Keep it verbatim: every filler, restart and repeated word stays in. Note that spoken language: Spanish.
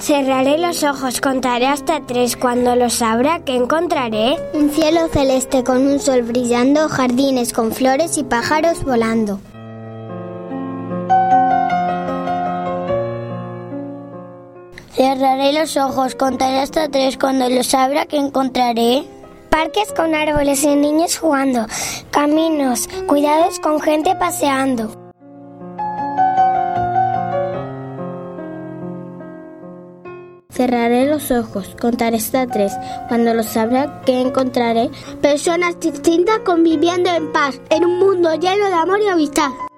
Cerraré los ojos, contaré hasta tres. Cuando los abra, ¿qué encontraré? Un cielo celeste con un sol brillando, jardines con flores y pájaros volando. Cerraré los ojos, contaré hasta tres. Cuando los abra, ¿qué encontraré? Parques con árboles y niños jugando. Caminos, cuidados con gente paseando. Cerraré los ojos, contaré hasta tres. Cuando los abra, ¿qué encontraré? Personas distintas conviviendo en paz, en un mundo lleno de amor y amistad.